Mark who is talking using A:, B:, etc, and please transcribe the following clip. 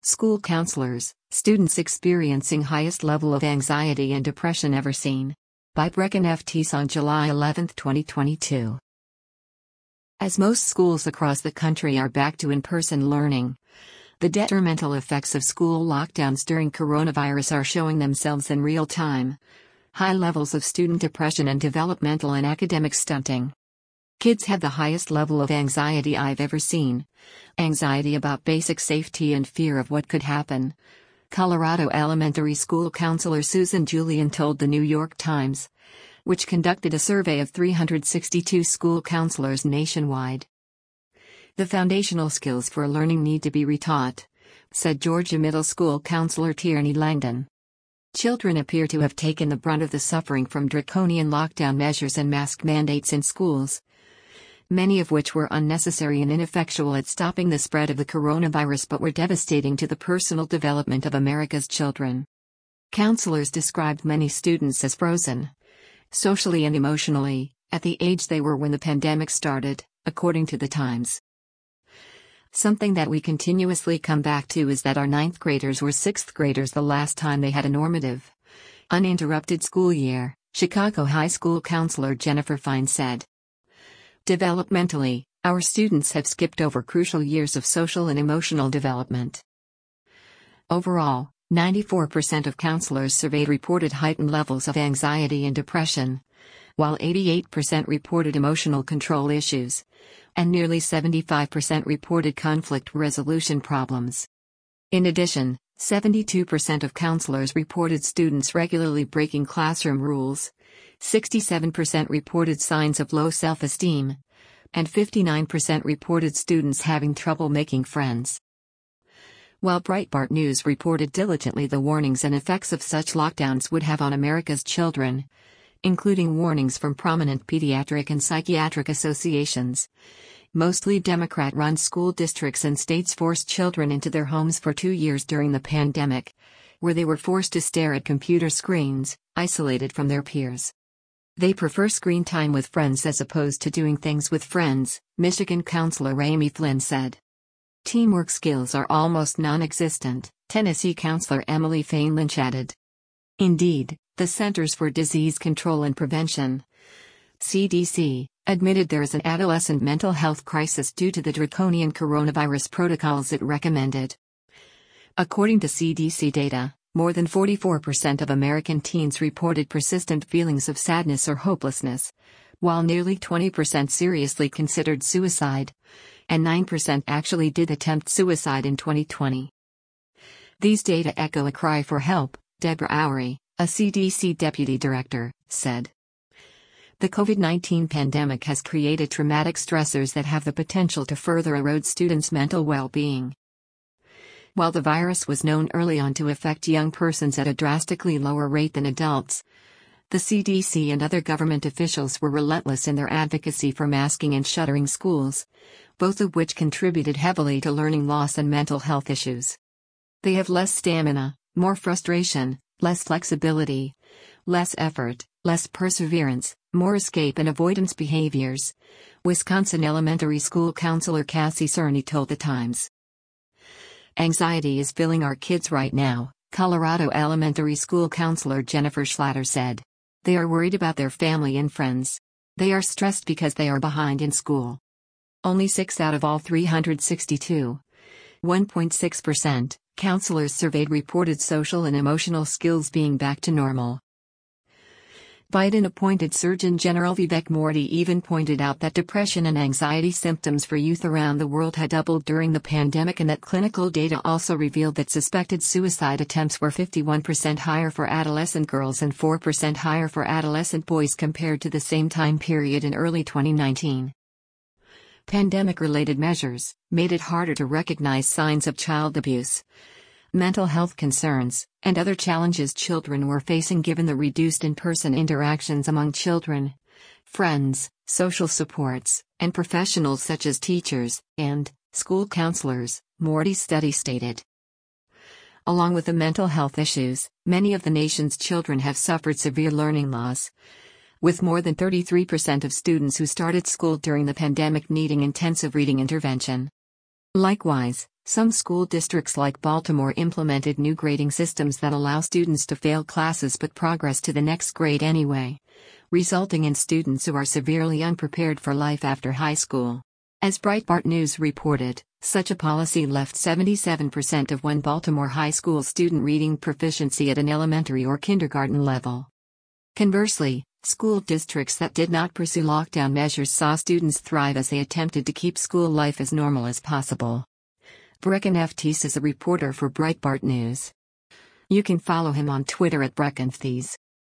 A: School counselors, students experiencing highest level of anxiety and depression ever seen. By Brecken F. Teese on July 11, 2022. As most schools across the country are back to in-person learning, the detrimental effects of school lockdowns during coronavirus are showing themselves in real time. High levels of student depression and developmental and academic stunting. Kids have the highest level of anxiety I've ever seen. Anxiety about basic safety and fear of what could happen. Colorado elementary school counselor Susan Julian told the New York Times, which conducted a survey of 362 school counselors nationwide. The foundational skills for learning need to be retaught, said Georgia Middle School counselor Tierney Langdon. Children appear to have taken the brunt of the suffering from draconian lockdown measures and mask mandates in schools, many of which were unnecessary and ineffectual at stopping the spread of the coronavirus but were devastating to the personal development of America's children. Counselors described many students as frozen, socially and emotionally, at the age they were when the pandemic started, according to the Times. Something that we continuously come back to is that our 9th graders were 6th graders the last time they had a normative, uninterrupted school year, Chicago High School counselor Jennifer Fine said. Developmentally, our students have skipped over crucial years of social and emotional development. Overall, 94% of counselors surveyed reported heightened levels of anxiety and depression, while 88% reported emotional control issues, and nearly 75% reported conflict resolution problems. In addition, 72% of counselors reported students regularly breaking classroom rules, 67% reported signs of low self-esteem, and 59% reported students having trouble making friends. While Breitbart News reported diligently the warnings and effects of such lockdowns would have on America's children, including warnings from prominent pediatric and psychiatric associations, mostly Democrat-run school districts and states forced children into their homes for 2 years during the pandemic, where they were forced to stare at computer screens, isolated from their peers. They prefer screen time with friends as opposed to doing things with friends, Michigan counselor Amy Flynn said. Teamwork skills are almost non-existent, Tennessee counselor Emily Fain Lynch added. Indeed, the Centers for Disease Control and Prevention, CDC, admitted there is an adolescent mental health crisis due to the draconian coronavirus protocols it recommended. According to CDC data, more than 44% of American teens reported persistent feelings of sadness or hopelessness, while nearly 20% seriously considered suicide, and 9% actually did attempt suicide in 2020. These data echo a cry for help, Deborah Oury, a CDC deputy director, said. The COVID-19 pandemic has created traumatic stressors that have the potential to further erode students' mental well-being. While the virus was known early on to affect young persons at a drastically lower rate than adults, the CDC and other government officials were relentless in their advocacy for masking and shuttering schools, both of which contributed heavily to learning loss and mental health issues. They have less stamina, more frustration, less flexibility, less effort, less perseverance, more escape and avoidance behaviors, Wisconsin elementary school counselor Cassie Cerny told the Times. Anxiety is filling our kids right now, Colorado elementary school counselor Jennifer Schlatter said. They are worried about their family and friends. They are stressed because they are behind in school. Only 6 out of all 362, 1.6%, counselors surveyed reported social and emotional skills being back to normal. Biden-appointed Surgeon General Vivek Murthy even pointed out that depression and anxiety symptoms for youth around the world had doubled during the pandemic and that clinical data also revealed that suspected suicide attempts were 51% higher for adolescent girls and 4% higher for adolescent boys compared to the same time period in early 2019. Pandemic-related measures made it harder to recognize signs of child abuse, mental health concerns, and other challenges children were facing given the reduced in-person interactions among children, friends, social supports, and professionals such as teachers and school counselors, Murthy's study stated. Along with the mental health issues, many of the nation's children have suffered severe learning loss, with more than 33% of students who started school during the pandemic needing intensive reading intervention. Likewise, Some school districts like Baltimore implemented new grading systems that allow students to fail classes but progress to the next grade anyway, resulting in students who are severely unprepared for life after high school. As Breitbart News reported, such a policy left 77% of one Baltimore high school student reading proficiency at an elementary or kindergarten level. Conversely, school districts that did not pursue lockdown measures saw students thrive as they attempted to keep school life as normal as possible. Brecken F. Teese is a reporter for Breitbart News. You can follow him on Twitter at BreckenThees.